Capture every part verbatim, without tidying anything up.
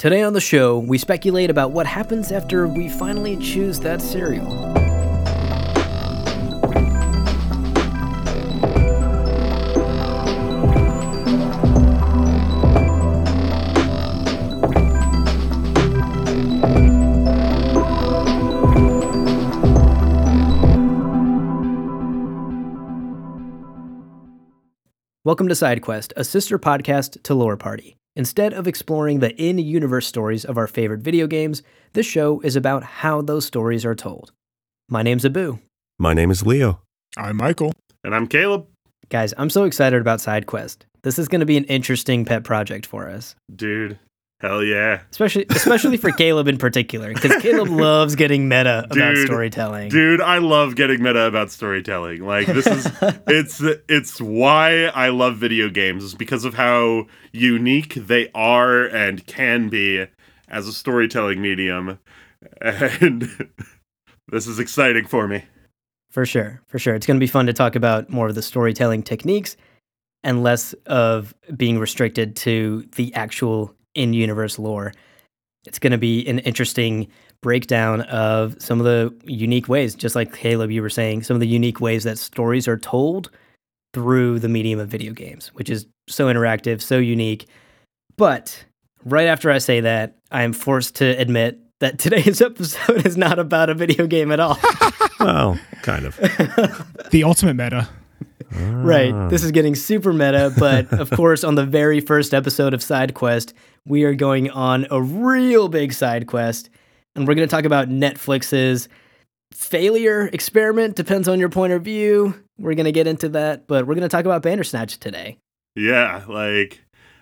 Today on the show, we speculate about what happens after we finally choose that cereal. Welcome to SideQuest, a sister podcast to Lore Party. Instead of exploring the in-universe stories of our favorite video games, this show is about how those stories are told. My name's Abu. My name is Leo. I'm Michael. And I'm Caleb. Guys, I'm so excited about SideQuest. This is going to be an interesting pet project for us. Dude, hell yeah. Especially especially for Caleb in particular, because Caleb loves getting meta Dude, about storytelling. Dude, I love getting meta about storytelling. Like, this is, it's it's why I love video games, is because of how unique they are and can be as a storytelling medium. And this is exciting for me. For sure, for sure. It's going to be fun to talk about more of the storytelling techniques and less of being restricted to the actual in-universe lore. It's going to be an interesting breakdown of some of the unique ways, just like Caleb, you were saying, some of the unique ways that stories are told through the medium of video games, which is so interactive, so unique. But right after I say that, I am forced to admit that today's episode is not about a video game at all. Well, kind of. The ultimate meta. Right. This is getting super meta, but of course, on the very first episode of SideQuest, we are going on a real big side quest, and we're going to talk about Netflix's failure experiment. Depends on your point of view. We're going to get into that, but we're going to talk about Bandersnatch today. Yeah, like,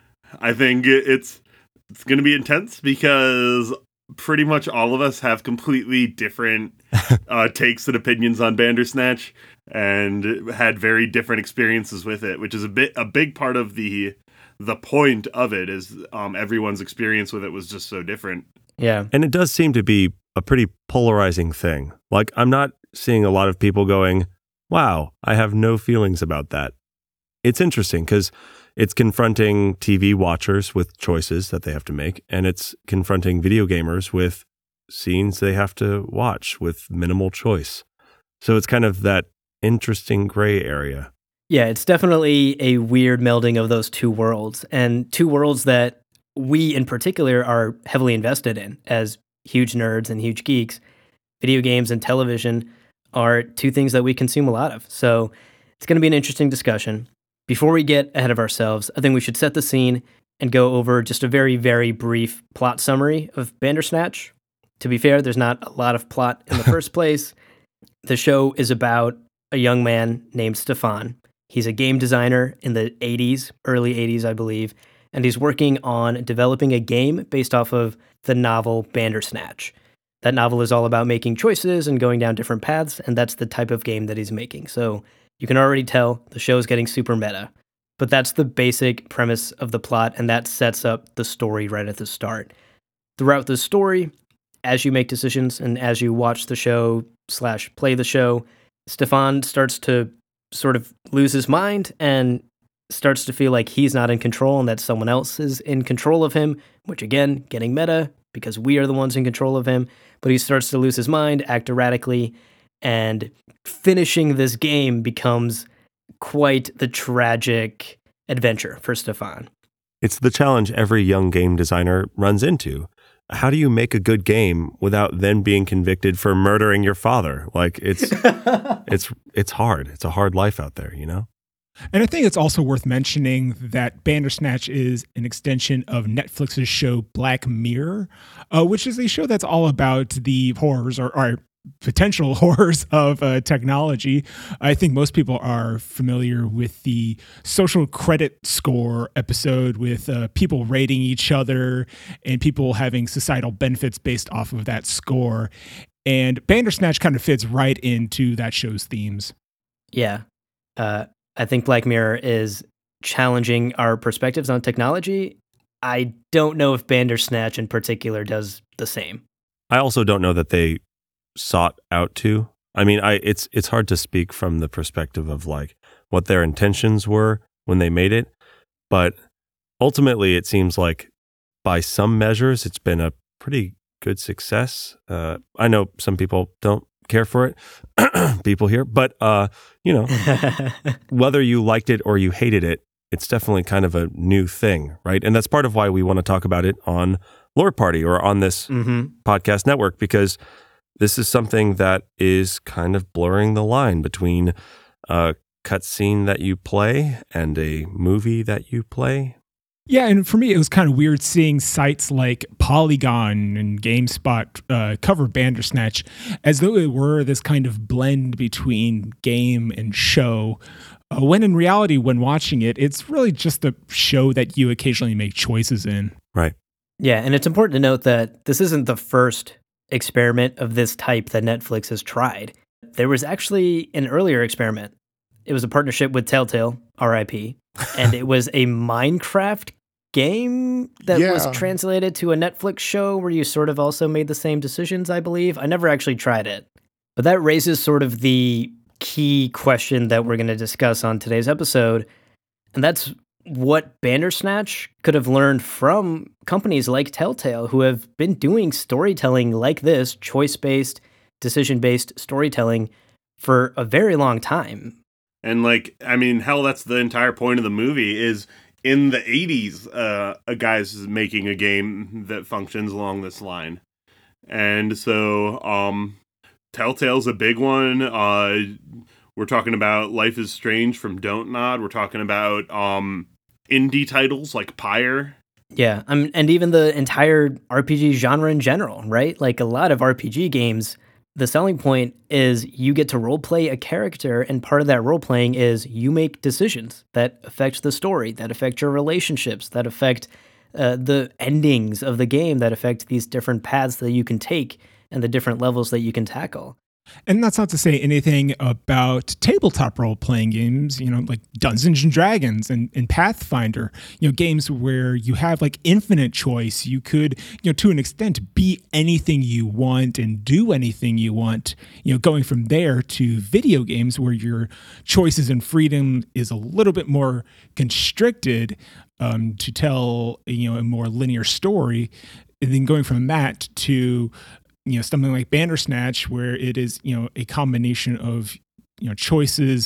I think it's it's going to be intense because pretty much all of us have completely different uh, takes and opinions on Bandersnatch and had very different experiences with it, which is a bit a big part of the the point of it is um, everyone's experience with it was just so different. Yeah. And it does seem to be a pretty polarizing thing. Like, I'm not seeing a lot of people going, wow, I have no feelings about that. It's interesting because it's confronting T V watchers with choices that they have to make, and it's confronting video gamers with scenes they have to watch with minimal choice. So it's kind of that interesting gray area. Yeah, it's definitely a weird melding of those two worlds, and two worlds that we in particular are heavily invested in as huge nerds and huge geeks. Video games and television are two things that we consume a lot of. So it's going to be an interesting discussion. Before we get ahead of ourselves, I think we should set the scene and go over just a very, very brief plot summary of Bandersnatch. To be fair, there's not a lot of plot in the first place. The show is about a young man named Stefan. He's a game designer in the eighties, early eighties, I believe, and he's working on developing a game based off of the novel Bandersnatch. That novel is all about making choices and going down different paths, and that's the type of game that he's making. So you can already tell the show's getting super meta. But that's the basic premise of the plot, and that sets up the story right at the start. Throughout the story, as you make decisions and as you watch the show slash play the show, Stefan starts to sort of lose his mind and starts to feel like he's not in control and that someone else is in control of him, which again, getting meta because we are the ones in control of him. But he starts to lose his mind, act erratically, and finishing this game becomes quite the tragic adventure for Stefan. It's the challenge every young game designer runs into. How do you make a good game without then being convicted for murdering your father? Like, it's it's it's hard. It's a hard life out there, you know? And I think it's also worth mentioning that Bandersnatch is an extension of Netflix's show Black Mirror, uh, which is a show that's all about the horrors or, or potential horrors of uh, technology. I think most people are familiar with the social credit score episode with uh, people rating each other and people having societal benefits based off of that score. And Bandersnatch kind of fits right into that show's themes. Yeah. Uh, I think Black Mirror is challenging our perspectives on technology. I don't know if Bandersnatch in particular does the same. I also don't know that they sought out to. I mean, I it's it's hard to speak from the perspective of like what their intentions were when they made it, but ultimately it seems like by some measures, it's been a pretty good success. Uh, I know some people don't care for it, people here, but uh, you know, whether you liked it or you hated it, it's definitely kind of a new thing, right? And that's part of why we want to talk about it on Lore Party or on this mm-hmm. podcast network, because this is something that is kind of blurring the line between a cutscene that you play and a movie that you play. Yeah, and for me, it was kind of weird seeing sites like Polygon and GameSpot uh, cover Bandersnatch as though it were this kind of blend between game and show, uh, when in reality, when watching it, it's really just a show that you occasionally make choices in. Right. Yeah, and it's important to note that this isn't the first experiment of this type that Netflix has tried. There was actually an earlier experiment. It was a partnership with Telltale, R I P, and it was a Minecraft game that yeah. was translated to a Netflix show where you sort of also made the same decisions, I believe. I never actually tried it. But that raises sort of the key question that we're going to discuss on today's episode, and that's what Bandersnatch could have learned from companies like Telltale, who have been doing storytelling like this, choice-based, decision-based storytelling, for a very long time. And like, I mean, hell, that's the entire point of the movie is in the eighties, uh, a guy's making a game that functions along this line. And so, um, Telltale's a big one. Uh, we're talking about Life is Strange from Don't Nod. We're talking about, um, indie titles like Pyre. Yeah. Um, and even the entire R P G genre in general, right? Like a lot of R P G games, the selling point is you get to roleplay a character, and part of that role-playing is you make decisions that affect the story, that affect your relationships, that affect uh, the endings of the game, that affect these different paths that you can take and the different levels that you can tackle. And that's not to say anything about tabletop role-playing games, you know, like Dungeons and Dragons and, and Pathfinder, you know, games where you have like infinite choice. You could, you know, to an extent, be anything you want and do anything you want, you know, going from there to video games where your choices and freedom is a little bit more constricted um, to tell, you know, a more linear story. And then going from that to you know, something like Bandersnatch, where it is, you know, a combination of, you know, choices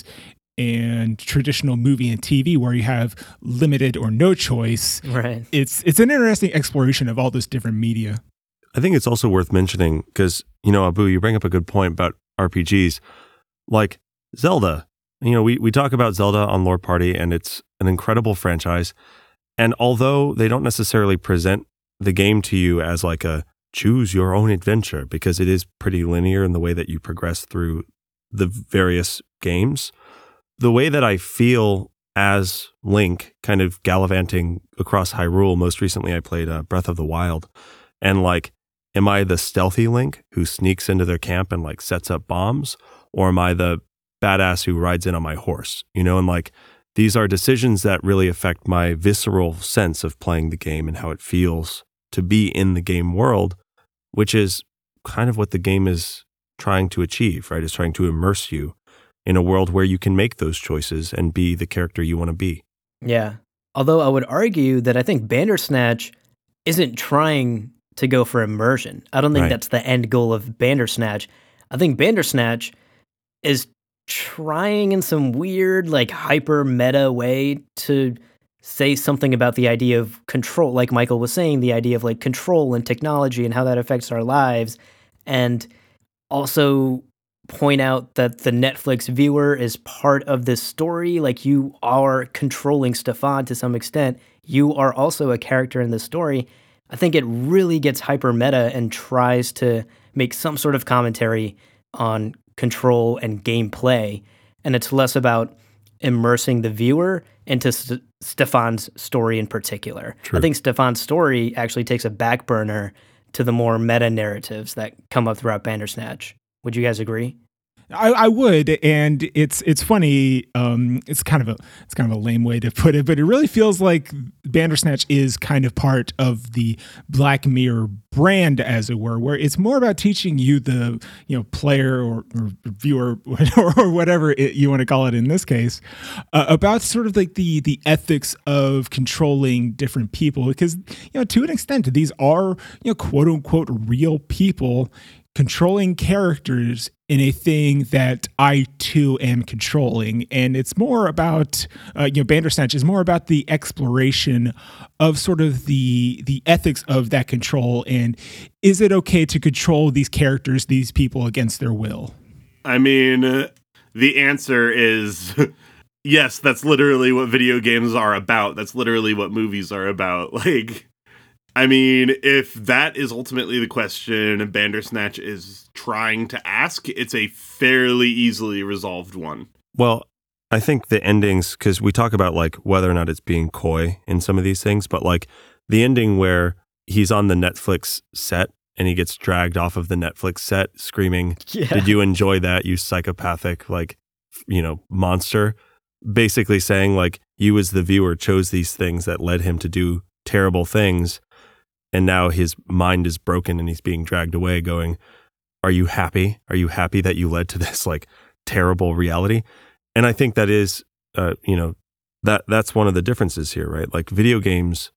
and traditional movie and T V where you have limited or no choice. Right. It's it's an interesting exploration of all those different media. I think it's also worth mentioning because, you know, Abu, you bring up a good point about R P Gs. Like Zelda, you know, we, we talk about Zelda on Lore Party, and it's an incredible franchise. And although they don't necessarily present the game to you as like a choose your own adventure, because it is pretty linear in the way that you progress through the various games, the way that I feel as Link kind of gallivanting across Hyrule, most recently I played uh, Breath of the Wild, and like, am I the stealthy Link who sneaks into their camp and like sets up bombs, or am I the badass who rides in on my horse? You know, and like, these are decisions that really affect my visceral sense of playing the game and how it feels to be in the game world, which is kind of what the game is trying to achieve, right? It's trying to immerse you in a world where you can make those choices and be the character you want to be. Yeah. Although I would argue that I think Bandersnatch isn't trying to go for immersion. I don't think right. that's the end goal of Bandersnatch. I think Bandersnatch is trying in some weird, like, hyper meta way to say something about the idea of control, like Michael was saying, the idea of like control and technology and how that affects our lives, and also point out that the Netflix viewer is part of this story. Like, you are controlling Stefan to some extent. You are also a character in this story. I think it really gets hyper meta and tries to make some sort of commentary on control and gameplay, and it's less about immersing the viewer into St- Stefan's story in particular. True. I think Stefan's story actually takes a back burner to the more meta narratives that come up throughout Bandersnatch. Would you guys agree? I, I would, and it's it's funny. Um, it's kind of a it's kind of a lame way to put it, but it really feels like Bandersnatch is kind of part of the Black Mirror brand, as it were, where it's more about teaching you, the you know player or, or viewer or, or whatever it, you want to call it in this case, uh, about sort of like the the ethics of controlling different people, because you know to an extent these are you know quote unquote real people controlling characters in a thing that I too am controlling. And it's more about, uh, you know, Bandersnatch is more about the exploration of sort of the the ethics of that control. And is it okay to control these characters, these people, against their will? I mean, uh, the answer is yes, that's literally what video games are about. That's literally what movies are about. Like, I mean, if that is ultimately the question Bandersnatch is trying to ask, it's a fairly easily resolved one. Well, I think the endings, because we talk about like whether or not it's being coy in some of these things, but like the ending where he's on the Netflix set and he gets dragged off of the Netflix set screaming, yeah. Did you enjoy that, you psychopathic, like, you know, monster? Basically saying like you as the viewer chose these things that led him to do terrible things. And now his mind is broken and he's being dragged away going, are you happy? Are you happy that you led to this like terrible reality? And I think that is, uh, you know, that that's one of the differences here, right? Like video games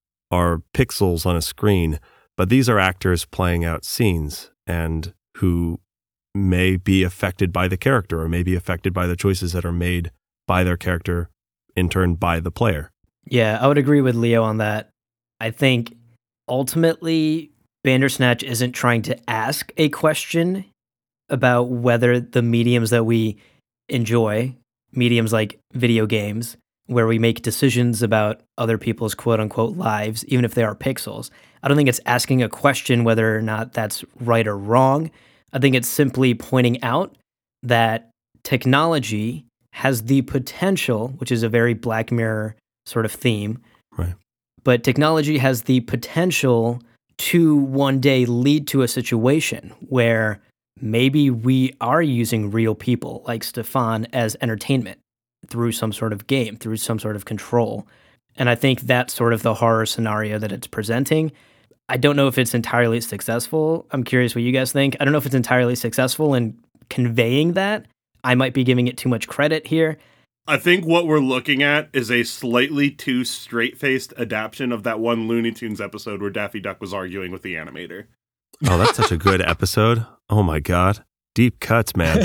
are pixels on a screen, but these are actors playing out scenes and who may be affected by the character or may be affected by the choices that are made by their character, in turn by the player. Yeah, I would agree with Leo on that. I think ultimately, Bandersnatch isn't trying to ask a question about whether the mediums that we enjoy, mediums like video games, where we make decisions about other people's quote-unquote lives, even if they are pixels. I don't think it's asking a question whether or not that's right or wrong. I think it's simply pointing out that technology has the potential, which is a very Black Mirror sort of theme, right? But technology has the potential to one day lead to a situation where maybe we are using real people like Stefan as entertainment through some sort of game, through some sort of control. And I think that's sort of the horror scenario that it's presenting. I don't know if it's entirely successful. I'm curious what you guys think. I don't know if it's entirely successful in conveying that. I might be giving it too much credit here. I think what we're looking at is a slightly too straight-faced adaptation of that one Looney Tunes episode where Daffy Duck was arguing with the animator. Oh, that's such a good episode. Oh my God. Deep cuts, man.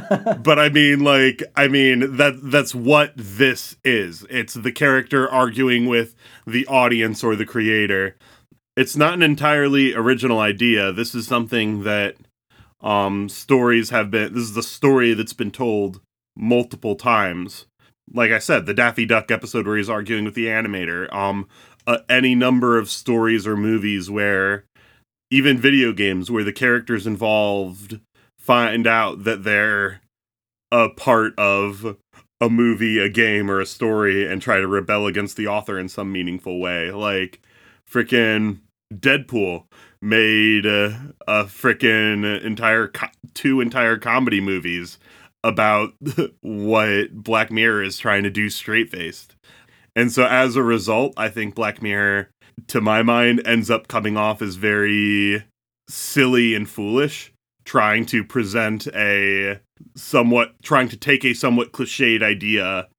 But I mean, like, I mean, that that's what this is. It's the character arguing with the audience or the creator. It's not an entirely original idea. This is something that um, stories have been, this is the story that's been told multiple times. Like I said, the Daffy Duck episode where he's arguing with the animator. Um, uh, any number of stories or movies where, even video games, where the characters involved find out that they're a part of a movie, a game, or a story and try to rebel against the author in some meaningful way. Like, frickin' Deadpool made uh, a frickin' entire, co- two entire comedy movies about what Black Mirror is trying to do straight-faced. And so as a result, I think Black Mirror, to my mind, ends up coming off as very silly and foolish, trying to present a somewhat, trying to take a somewhat cliched idea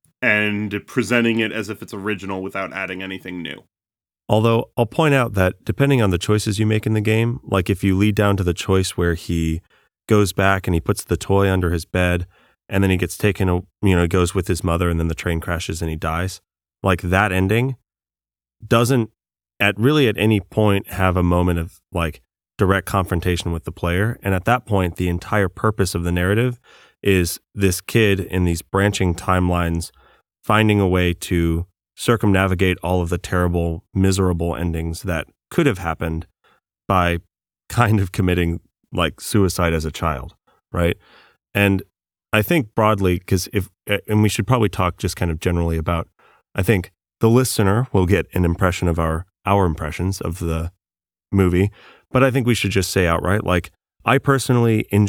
and presenting it as if it's original without adding anything new. Although I'll point out that depending on the choices you make in the game, like if you lead down to the choice where he goes back and he puts the toy under his bed and then he gets taken, you know, goes with his mother and then the train crashes and he dies. Like that ending doesn't at really at any point have a moment of like direct confrontation with the player. And at that point, the entire purpose of the narrative is this kid in these branching timelines finding a way to circumnavigate all of the terrible, miserable endings that could have happened by kind of committing like suicide as a child, right? And I think broadly, because if, and we should probably talk just kind of generally about, I think the listener will get an impression of our, our impressions of the movie, but I think we should just say outright, like, I personally enjoyed it.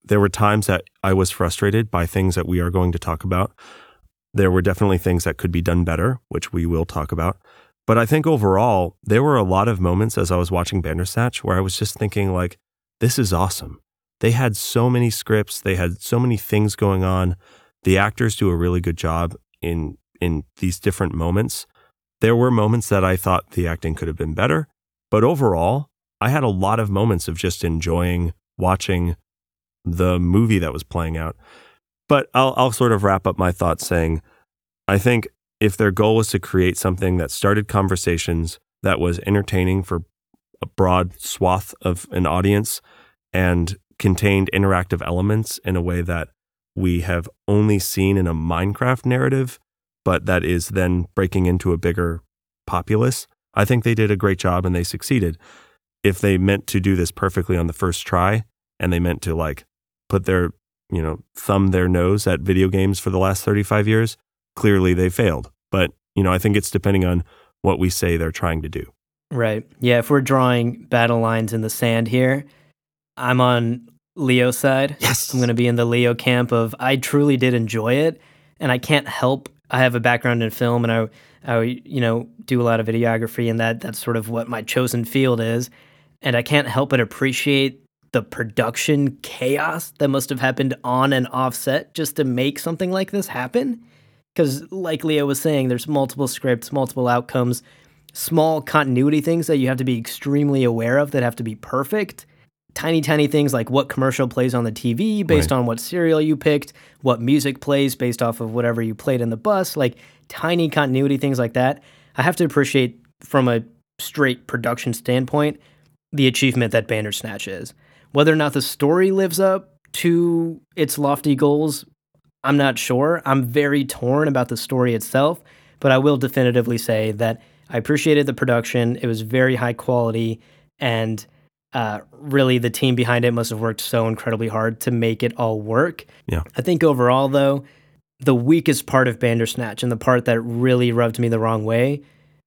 there were times that I was frustrated by things that we are going to talk about. There were definitely things that could be done better, which we will talk about. But I think overall, there were a lot of moments as I was watching Bandersnatch where I was just thinking like, this is awesome. They had so many scripts. They had so many things going on. The actors do a really good job in in these different moments. There were moments that I thought the acting could have been better. But overall, I had a lot of moments of just enjoying watching the movie that was playing out. But I'll, I'll sort of wrap up my thoughts saying, I think if their goal was to create something that started conversations, that was entertaining for a broad swath of an audience, and contained interactive elements in a way that we have only seen in a Minecraft narrative, but that is then breaking into a bigger populace, I think they did a great job and they succeeded. If they meant to do this perfectly on the first try, and they meant to like put their, you know, thumb their nose at video games for the last thirty-five years, clearly they failed. But, you know, I think it's depending on what we say they're trying to do. Right. Yeah, if we're drawing battle lines in the sand here, I'm on Leo's side. Yes. I'm going to be in the Leo camp of I truly did enjoy it, and I can't help. I have a background in film, and I, I you know, do a lot of videography, and that that's sort of what my chosen field is. And I can't help but appreciate the production chaos that must have happened on and off set just to make something like this happen. Because like Leo was saying, there's multiple scripts, multiple outcomes, small continuity things that you have to be extremely aware of that have to be perfect. Tiny, tiny things like what commercial plays on the T V based Right. on what cereal you picked, what music plays based off of whatever you played in the bus, like tiny continuity things like that. I have to appreciate from a straight production standpoint the achievement that Bandersnatch is. Whether or not the story lives up to its lofty goals, I'm not sure. I'm very torn about the story itself, but I will definitively say that I appreciated the production. It was very high quality, and uh, really the team behind it must have worked so incredibly hard to make it all work. Yeah. I think overall, though, the weakest part of Bandersnatch and the part that really rubbed me the wrong way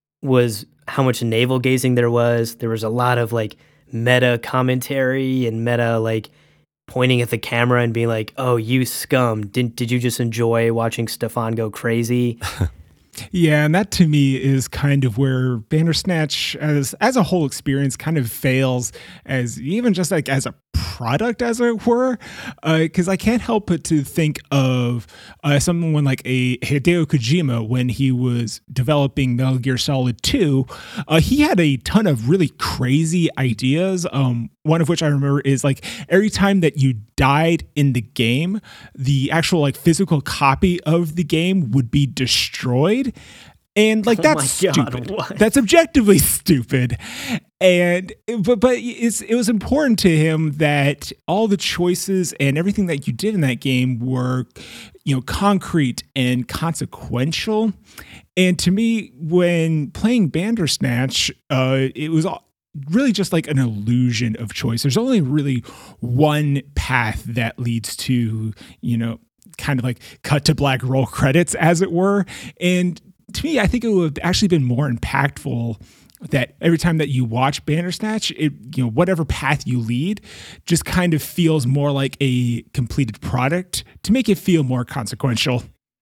was how much navel gazing there was. There was a lot of like meta commentary and meta like pointing at the camera and being like, "Oh, you scum! Did did you just enjoy watching Stefan go crazy?" Yeah, and that to me is kind of where Bandersnatch as as a whole experience kind of fails as even just like as a product, as it were, because uh, I can't help but to think of uh, someone like a Hideo Kojima when he was developing Metal Gear Solid two. Uh, he had a ton of really crazy ideas. Um, one of which I remember is like every time that you died in the game, the actual like physical copy of the game would be destroyed. And like Oh that's my God, stupid. what? That's objectively stupid. And but but it's it was important to him that all the choices and everything that you did in that game were, you know, concrete and consequential. And to me, when playing Bandersnatch, uh, it was all really just like an illusion of choice. There's only really one path that leads to, you know, kind of like cut to black roll credits, as it were. And to me, I think it would have actually been more impactful that every time that you watch Bandersnatch, it, you know, whatever path you lead just kind of feels more like a completed product to make it feel more consequential.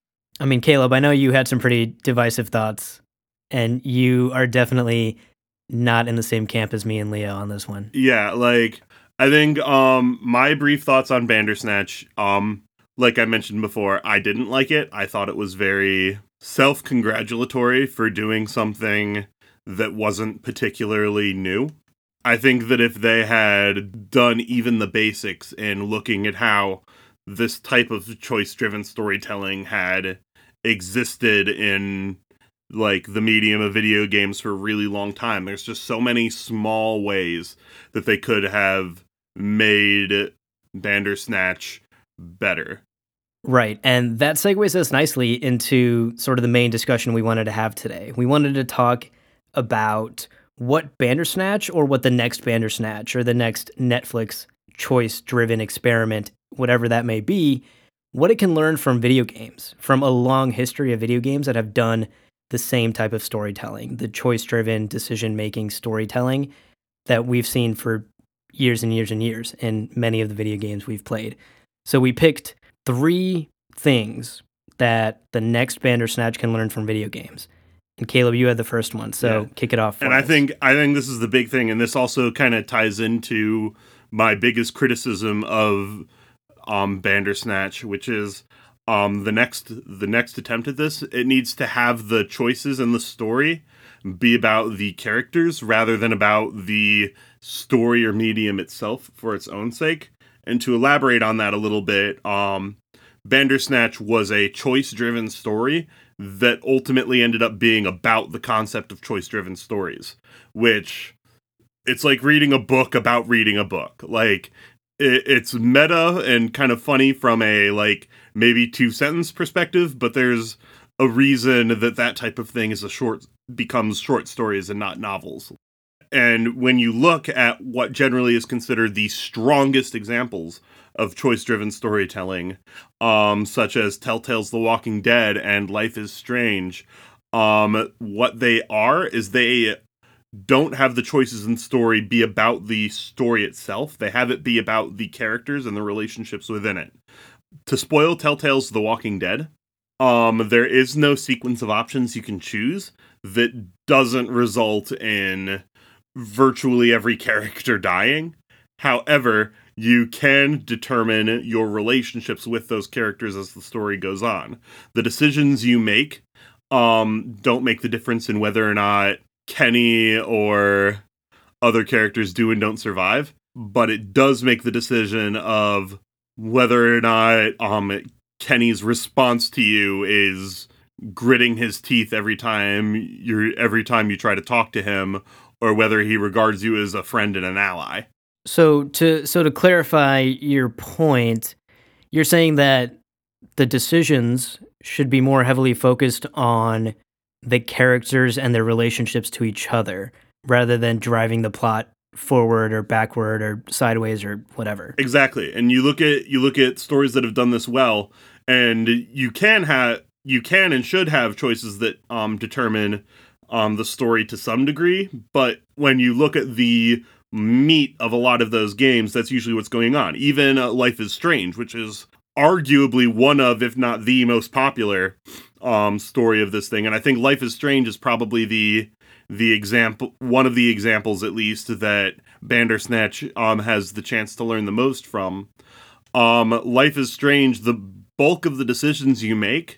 I mean, Caleb, I know you had some pretty divisive thoughts, and you are definitely not in the same camp as me and Leo on this one. Yeah, like I think um my brief thoughts on Bandersnatch, um like I mentioned before, I didn't like it. I thought it was very self-congratulatory for doing something that wasn't particularly new. I think that if they had done even the basics in looking at how this type of choice-driven storytelling had existed in like the medium of video games for a really long time, there's just so many small ways that they could have made Bandersnatch better. Right. And that segues us nicely into sort of the main discussion we wanted to have today. We wanted to talk about what Bandersnatch, or what the next Bandersnatch or the next Netflix choice-driven experiment, whatever that may be, what it can learn from video games, from a long history of video games that have done the same type of storytelling, the choice-driven decision-making storytelling that we've seen for years and years and years in many of the video games we've played. So we picked three things that the next Bandersnatch can learn from video games. And Caleb, you had the first one, so yeah. kick it off for and us. I think I think this is the big thing, and this also kind of ties into my biggest criticism of um, Bandersnatch, which is um, the next the next attempt at this. It needs to have the choices in the story be about the characters rather than about the story or medium itself for its own sake. And to elaborate on that a little bit, um, Bandersnatch was a choice-driven story that ultimately ended up being about the concept of choice-driven stories, which it's like reading a book about reading a book. Like, it, it's meta and kind of funny from a, like, maybe two-sentence perspective, but there's a reason that that type of thing is a short becomes short stories and not novels. And when you look at what generally is considered the strongest examples of choice-driven storytelling, um, such as Telltale's The Walking Dead and Life is Strange, um, what they are is they don't have the choices in story be about the story itself. They have it be about the characters and the relationships within it. To spoil Telltale's The Walking Dead, um, there is no sequence of options you can choose that doesn't result in virtually every character dying. However, you can determine your relationships with those characters as the story goes on. The decisions you make um, don't make the difference in whether or not Kenny or other characters do and don't survive, but it does make the decision of whether or not um, Kenny's response to you is gritting his teeth every time you're every time you try to talk to him, or whether he regards you as a friend and an ally. So to so to clarify your point, you're saying that the decisions should be more heavily focused on the characters and their relationships to each other, rather than driving the plot forward or backward or sideways or whatever. Exactly. And you look at you look at stories that have done this well, and you can have you can and should have choices that um determine um the story to some degree, but when you look at the meat of a lot of those games, that's usually what's going on. Even uh, Life is Strange, which is arguably one of, if not the most popular um story of this thing, and I think Life is Strange is probably the the example one of the examples at least that Bandersnatch um has the chance to learn the most from. um Life is Strange, the bulk of the decisions you make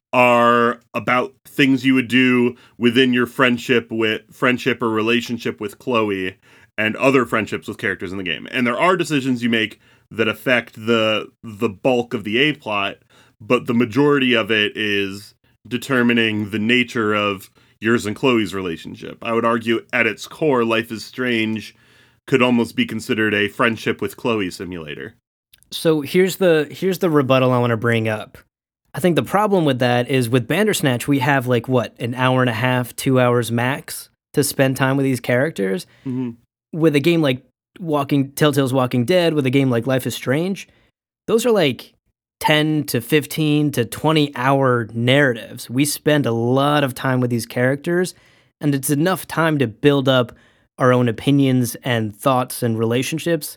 are about things you would do within your friendship with friendship or relationship with Chloe and other friendships with characters in the game. And there are decisions you make that affect the the bulk of the A plot, but the majority of it is determining the nature of yours and Chloe's relationship. I would argue at its core, Life is Strange could almost be considered a friendship with Chloe simulator. So here's the here's the rebuttal I want to bring up. I think the problem with that is with Bandersnatch, we have like, what, an hour and a half, two hours max to spend time with these characters. Mm-hmm. With a game like Walking Telltale's Walking Dead, with a game like Life is Strange, those are like ten to fifteen to twenty hour narratives. We spend a lot of time with these characters, and it's enough time to build up our own opinions and thoughts and relationships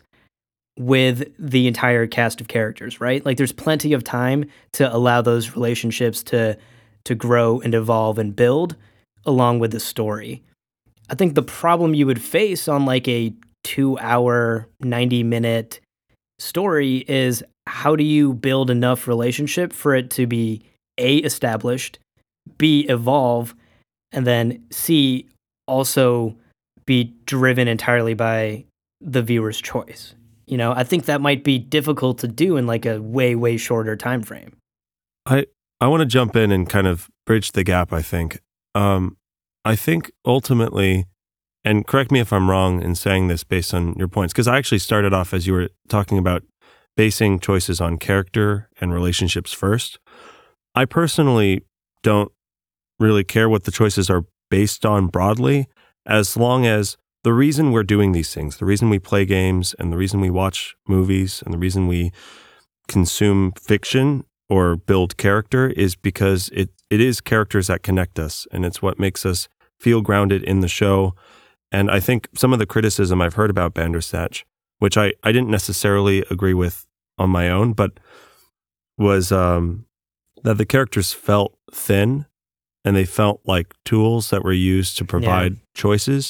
with the entire cast of characters, right? Like, there's plenty of time to allow those relationships to to grow and evolve and build along with the story. I think the problem you would face on like a two hour, ninety minute story is, how do you build enough relationship for it to be A, established, B, evolve, and then C, also be driven entirely by the viewer's choice? You know, I think that might be difficult to do in like a way, way shorter time frame. I, I want to jump in and kind of bridge the gap, I think. Um, I think ultimately, and correct me if I'm wrong in saying this based on your points, because I actually started off as you were talking about basing choices on character and relationships first. I personally don't really care what the choices are based on broadly, as long as the reason we're doing these things, the reason we play games and the reason we watch movies and the reason we consume fiction or build character is because it, it is characters that connect us, and it's what makes us feel grounded in the show. And I think some of the criticism I've heard about Bandersnatch which I, I didn't necessarily agree with on my own, but was um, that the characters felt thin and they felt like tools that were used to provide yeah. choices.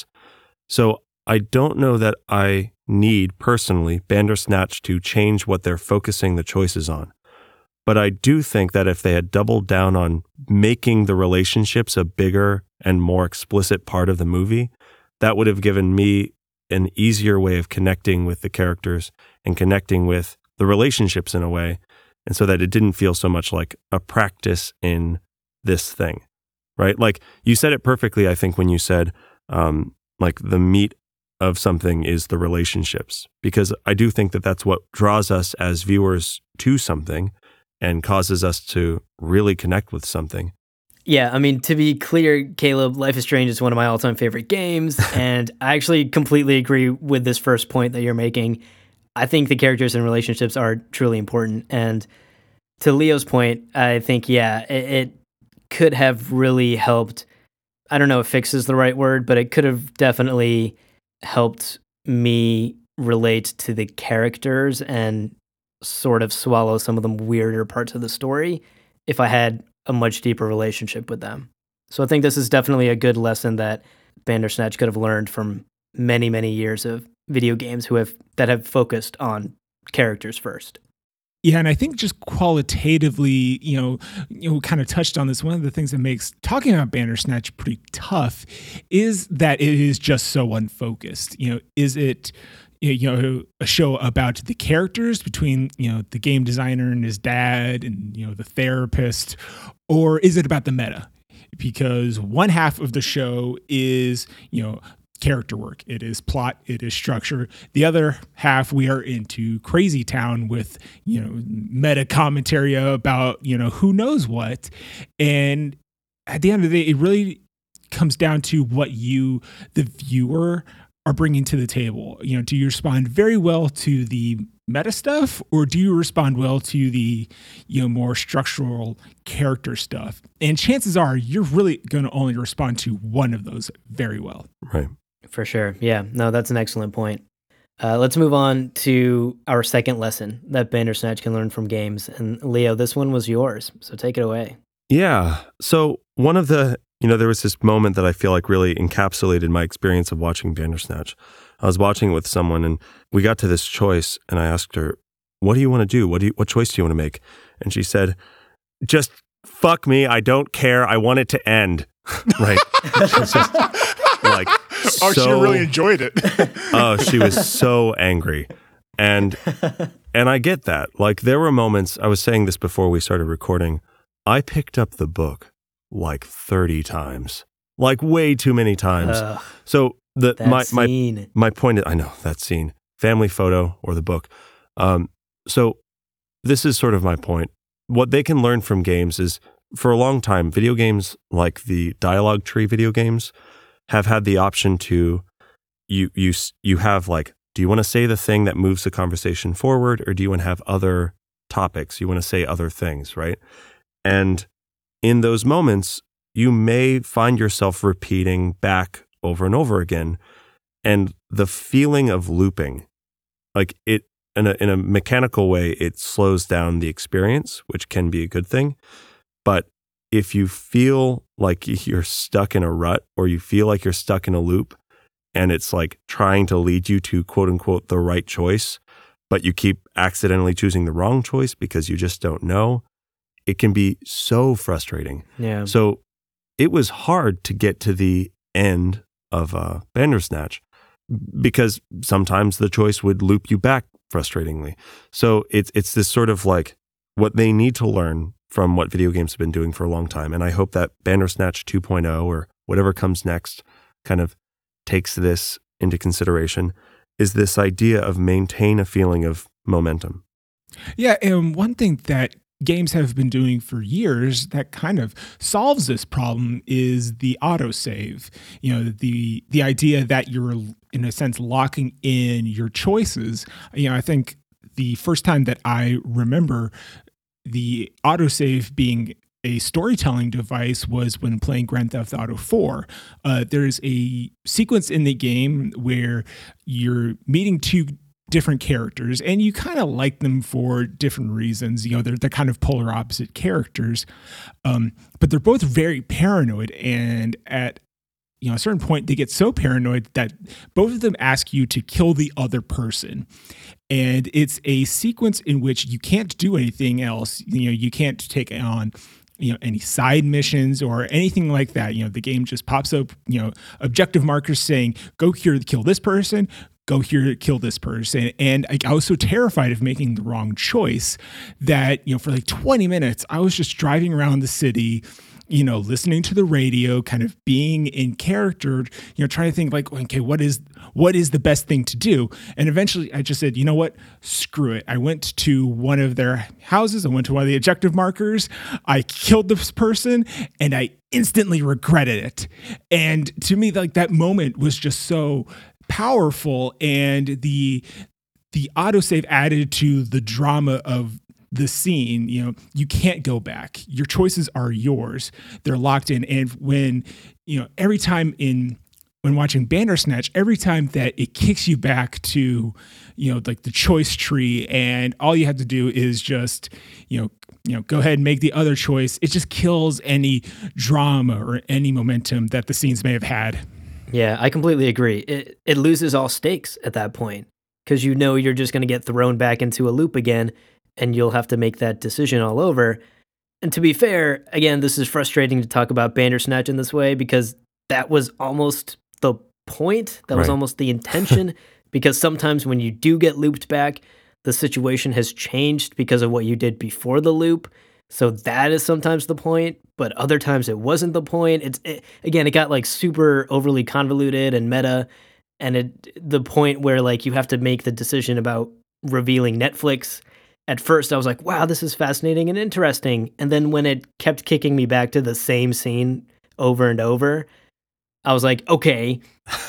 So I don't know that I need, personally, Bandersnatch to change what they're focusing the choices on. But I do think that if they had doubled down on making the relationships a bigger and more explicit part of the movie, that would have given me an easier way of connecting with the characters and connecting with the relationships in a way, and so that it didn't feel so much like a practice in this thing, right? Like you said it perfectly, I think, when you said um, like the meat of something is the relationships, because I do think that that's what draws us as viewers to something and causes us to really connect with something. Yeah, I mean, to be clear, Caleb, Life is Strange is one of my all-time favorite games, and I actually completely agree with this first point that you're making. I think the characters and relationships are truly important, and to Leo's point, I think, yeah, it, it could have really helped. I don't know if fix is the right word, but it could have definitely helped me relate to the characters and sort of swallow some of the weirder parts of the story if I had a much deeper relationship with them. So I think this is definitely a good lesson that Bandersnatch could have learned from many, many years of video games who have that have focused on characters first. Yeah, and I think just qualitatively, you know, you know, kind of touched on this. One of the things that makes talking about Bandersnatch pretty tough is that it is just so unfocused. You know, is it, you know, a show about the characters between, you know, the game designer and his dad and, you know, the therapist, or is it about the meta? Because one half of the show is, you know, character work. It is plot. It is structure. The other half, we are into crazy town with, you know, meta commentary about, you know, who knows what. And at the end of the day, it really comes down to what you, the viewer, are bringing to the table. You know, do you respond very well to the meta stuff, or do you respond well to the, you know, more structural character stuff? And chances are you're really going to only respond to one of those very well. Right. For sure. Yeah. No, that's an excellent point. Uh, let's move on to our second lesson that Bandersnatch can learn from games. And Leo, this one was yours, so take it away. Yeah. So one of the, you know, there was this moment that I feel like really encapsulated my experience of watching Bandersnatch. I was watching it with someone and we got to this choice and I asked her, what do you want to do? What do you, what choice do you want to make? And she said, just fuck me. I don't care. I want it to end. Right. It's just like, oh, so, she really enjoyed it. Oh, she was so angry. And, and I get that. Like there were moments, I was saying this before we started recording, I picked up the book like thirty times, like way too many times. Ugh, so the that my scene. my my point is, I know that scene, family photo or the book. Um, so this is sort of my point. What they can learn from games is, for a long time, video games like the dialogue tree video games have had the option to you you you have like, do you want to say the thing that moves the conversation forward, or do you want to have other topics? You want to say other things, right? And in those moments, you may find yourself repeating back over and over again. And the feeling of looping, like it, in a, in a mechanical way, it slows down the experience, which can be a good thing. But if you feel like you're stuck in a rut, or you feel like you're stuck in a loop, and it's like trying to lead you to quote unquote the right choice, but you keep accidentally choosing the wrong choice because you just don't know, it can be so frustrating. Yeah. So it was hard to get to the end of uh, Bandersnatch because sometimes the choice would loop you back frustratingly. So it's it's this sort of like what they need to learn from what video games have been doing for a long time. And I hope that Bandersnatch two point oh or whatever comes next kind of takes this into consideration, is this idea of maintain a feeling of momentum. Yeah, and one thing that games have been doing for years that kind of solves this problem is the autosave. You know, the the idea that you're, in a sense, locking in your choices. You know, I think the first time that I remember the autosave being a storytelling device was when playing Grand Theft Auto four. Uh, there's a sequence in the game where you're meeting two different characters, and you kind of like them for different reasons. You know, they're they're kind of polar opposite characters, um, but they're both very paranoid. And at you know a certain point, they get so paranoid that both of them ask you to kill the other person. And it's a sequence in which you can't do anything else. You know, you can't take on you know, any side missions or anything like that. You know, the game just pops up, you know, objective markers saying, go here to kill this person, go here to kill this person. And I, I was so terrified of making the wrong choice that, you know, for like twenty minutes, I was just driving around the city, you know, listening to the radio, kind of being in character, you know, trying to think like, okay, what is, what is the best thing to do? And eventually I just said, you know what, screw it. I went to one of their houses. I went to one of the objective markers. I killed this person and I instantly regretted it. And to me, like that moment was just so powerful. And the, the autosave added to the drama of the scene. You know, you can't go back. Your choices are yours. They're locked in. And when, you know, every time in, when watching Bandersnatch, every time that it kicks you back to, you know, like the choice tree and all you have to do is just, you know, you know, go ahead and make the other choice. It just kills any drama or any momentum that the scenes may have had. Yeah, I completely agree. It, it loses all stakes at that point because you know you're just going to get thrown back into a loop again and you'll have to make that decision all over. And to be fair, again, this is frustrating to talk about Bandersnatch in this way because that was almost the point. That was Right. almost the intention because sometimes when you do get looped back, the situation has changed because of what you did before the loop. So that is sometimes the point, but other times it wasn't the point. It's it, again, it got like super overly convoluted and meta, and it the point where like you have to make the decision about revealing Netflix. At first, I was like, wow, this is fascinating and interesting. And then when it kept kicking me back to the same scene over and over, I was like, okay,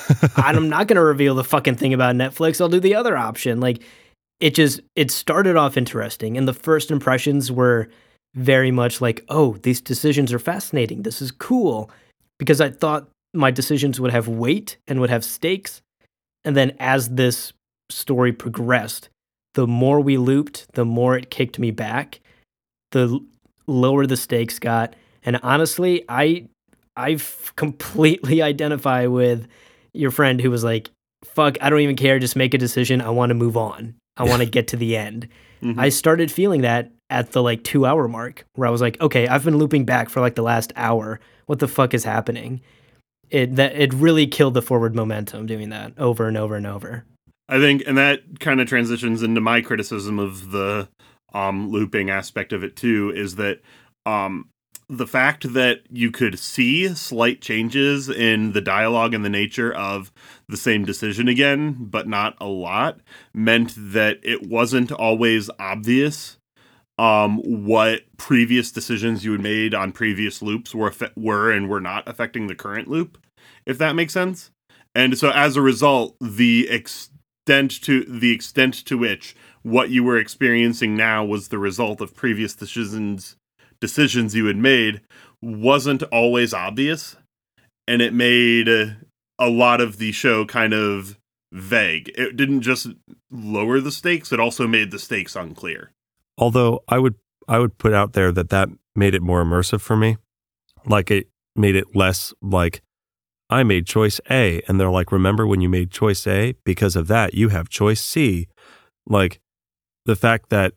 I'm not going to reveal the fucking thing about Netflix. I'll do the other option. Like, it just, it started off interesting. And the first impressions were very much like, oh, these decisions are fascinating. This is cool. Because I thought my decisions would have weight and would have stakes. And then as this story progressed, the more we looped, the more it kicked me back, the l- lower the stakes got. And honestly, I I f- completely identify with your friend who was like, fuck, I don't even care, just make a decision. I want to move on. I want to get to the end. Mhm. I started feeling that at the like two hour mark where I was like, okay, I've been looping back for like the last hour. What the fuck is happening? It that it really killed the forward momentum doing that over and over and over. I think, and that kind of transitions into my criticism of the um, looping aspect of it too, is that um, the fact that you could see slight changes in the dialogue and the nature of the same decision again, but not a lot, meant that it wasn't always obvious um, what previous decisions you had made on previous loops were affe- were and were not affecting the current loop, if that makes sense. And so as a result, the ex- extent to the extent to which what you were experiencing now was the result of previous decisions decisions you had made wasn't always obvious, and it made uh, a lot of the show kind of vague. It didn't just lower the stakes, it also made the stakes unclear. Although I would I would put out there that that made it more immersive for me. Like it made it less like I made choice A, and they're like, remember when you made choice A? Because of that, you have choice C. Like, the fact that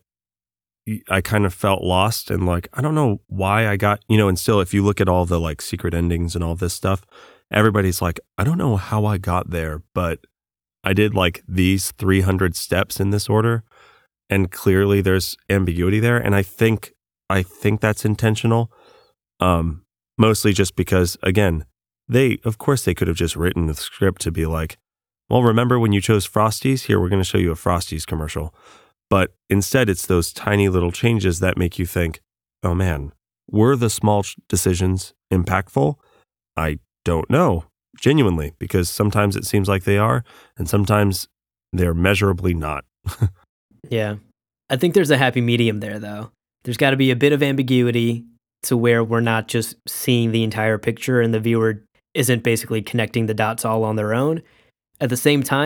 I kind of felt lost and like, I don't know why I got, you know, and still, if you look at all the like secret endings and all this stuff, everybody's like, I don't know how I got there, but I did like these three hundred steps in this order, and clearly there's ambiguity there. And I think, I think that's intentional, um, mostly just because, again, They, of course, they could have just written the script to be like, well, remember when you chose Frosties? Here, we're going to show you a Frosties commercial. But instead, it's those tiny little changes that make you think, oh man, were the small decisions impactful? I don't know, genuinely, because sometimes it seems like they are, and sometimes they're measurably not. Yeah. I think there's a happy medium there, though. There's got to be a bit of ambiguity to where we're not just seeing the entire picture and the viewer isn't basically connecting the dots all on their own. At the same time,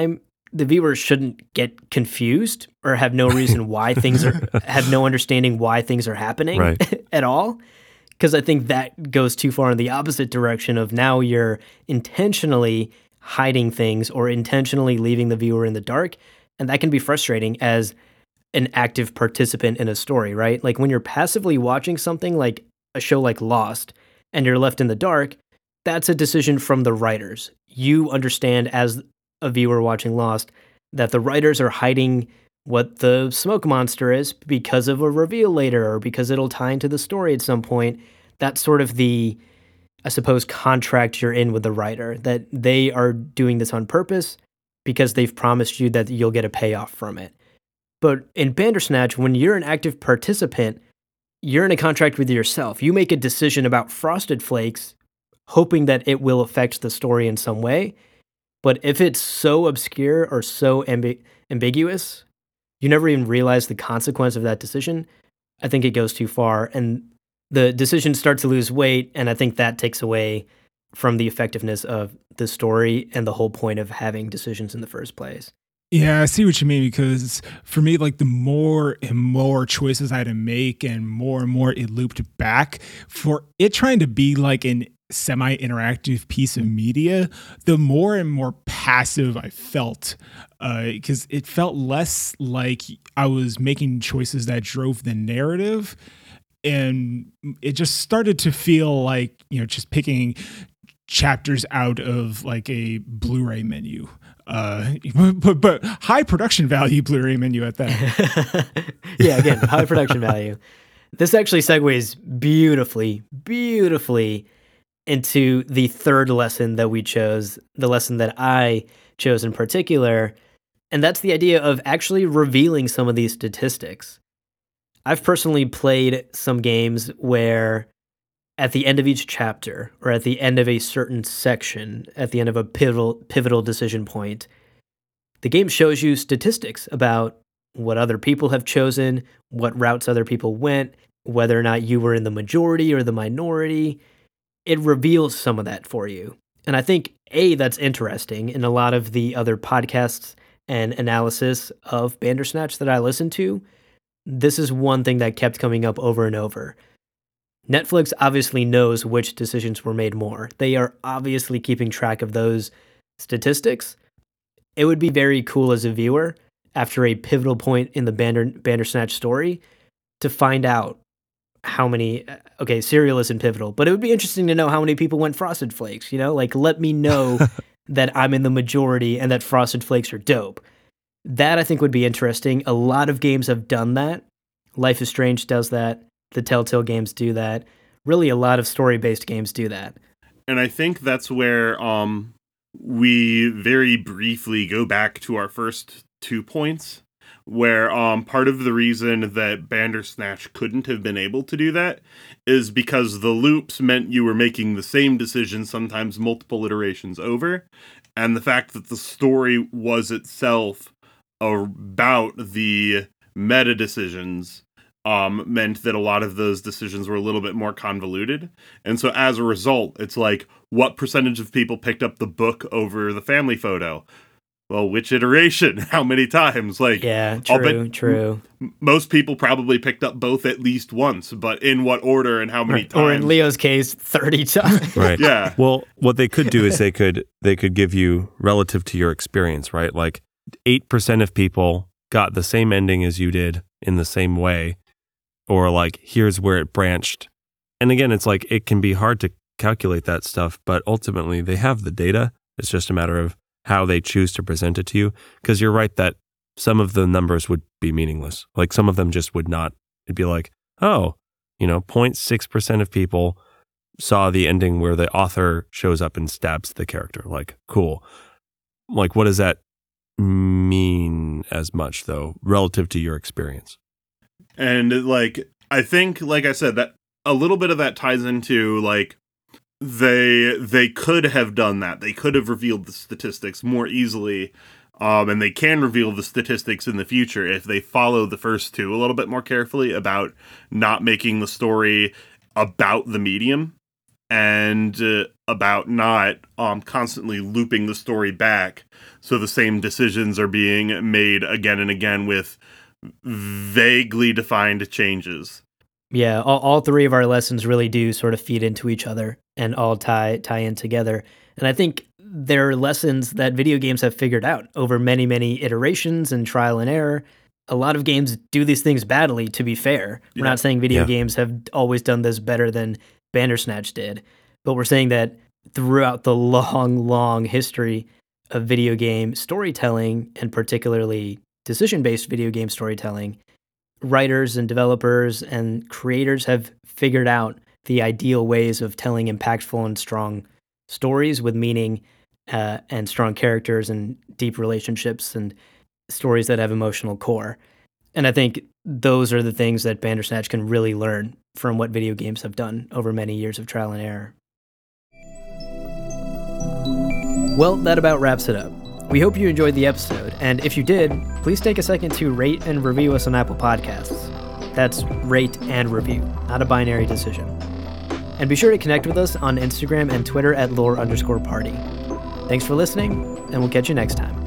the viewer shouldn't get confused or have no reason why things are, have no understanding why things are happening Right. at all. Because I think that goes too far in the opposite direction of now you're intentionally hiding things or intentionally leaving the viewer in the dark. And that can be frustrating as an active participant in a story, right? Like when you're passively watching something like a show like Lost and you're left in the dark, that's a decision from the writers. You understand as a viewer watching Lost that the writers are hiding what the smoke monster is because of a reveal later or because it'll tie into the story at some point. That's sort of the, I suppose, contract you're in with the writer, that they are doing this on purpose because they've promised you that you'll get a payoff from it. But in Bandersnatch, when you're an active participant, you're in a contract with yourself. You make a decision about Frosted Flakes, hoping that it will affect the story in some way. But if it's so obscure or so ambi- ambiguous, you never even realize the consequence of that decision. I think it goes too far, and the decisions start to lose weight, and I think that takes away from the effectiveness of the story and the whole point of having decisions in the first place. Yeah, I see what you mean, because for me, like the more and more choices I had to make and more and more it looped back, for it trying to be like an semi-interactive piece of media, the more and more passive I felt, because uh, it felt less like I was making choices that drove the narrative. And it just started to feel like, you know, just picking chapters out of like a Blu-ray menu. Uh, but, but high production value Blu-ray menu at that. Yeah, again, high production value. This actually segues beautifully, beautifully into the third lesson that we chose, the lesson that I chose in particular, and that's the idea of actually revealing some of these statistics. I've personally played some games where at the end of each chapter, or at the end of a certain section, at the end of a pivotal pivotal decision point, the game shows you statistics about what other people have chosen, what routes other people went, whether or not you were in the majority or the minority. It reveals some of that for you. And I think, A, that's interesting. In a lot of the other podcasts and analysis of Bandersnatch that I listen to, this is one thing that kept coming up over and over. Netflix obviously knows which decisions were made more. They are obviously keeping track of those statistics. It would be very cool as a viewer, after a pivotal point in the Bander, Bandersnatch story, to find out how many, okay, Serial isn't pivotal, but it would be interesting to know how many people went Frosted Flakes, you know? Like, let me know that I'm in the majority and that Frosted Flakes are dope. That, I think, would be interesting. A lot of games have done that. Life is Strange does that. The Telltale games do that. Really, a lot of story-based games do that. And I think that's where um, we very briefly go back to our first two points, where um, part of the reason that Bandersnatch couldn't have been able to do that is because the loops meant you were making the same decision sometimes multiple iterations over, and the fact that the story was itself about the meta decisions um, meant that a lot of those decisions were a little bit more convoluted. And so as a result, it's like, what percentage of people picked up the book over the family photo? Well, which iteration? How many times? Like, yeah, true, bet, true. M- most people probably picked up both at least once, but in what order and how many right. times? Or in Leo's case, thirty times. Right. Yeah. Well, what they could do is they could they could give you relative to your experience, right? Like eight percent of people got the same ending as you did in the same way, or like here's where it branched. And again, it's like it can be hard to calculate that stuff, but ultimately they have the data. It's just a matter of how they choose to present it to you. Because you're right that some of the numbers would be meaningless. Like some of them just would not. It'd be like, oh, you know, zero point six percent of people saw the ending where the author shows up and stabs the character. Like, cool. Like, what does that mean as much, though, relative to your experience? And, like, I think, like I said, that a little bit of that ties into, like, They they could have done that. They could have revealed the statistics more easily, um, and they can reveal the statistics in the future if they follow the first two a little bit more carefully about not making the story about the medium. and uh, about not um, constantly looping the story back, so the same decisions are being made again and again with vaguely defined changes. Yeah, all, all three of our lessons really do sort of feed into each other and all tie tie in together. And I think they're lessons that video games have figured out over many, many iterations and trial and error. A lot of games do these things badly, to be fair. We're Yeah. not saying video Yeah. games have always done this better than Bandersnatch did, but we're saying that throughout the long, long history of video game storytelling, and particularly decision-based video game storytelling, writers and developers and creators have figured out the ideal ways of telling impactful and strong stories with meaning uh, and strong characters and deep relationships and stories that have emotional core. And I think those are the things that Bandersnatch can really learn from what video games have done over many years of trial and error. Well, that about wraps it up. We hope you enjoyed the episode, and if you did, please take a second to rate and review us on Apple Podcasts. That's rate and review, not a binary decision. And be sure to connect with us on Instagram and Twitter at lore underscore party. Thanks for listening, and we'll catch you next time.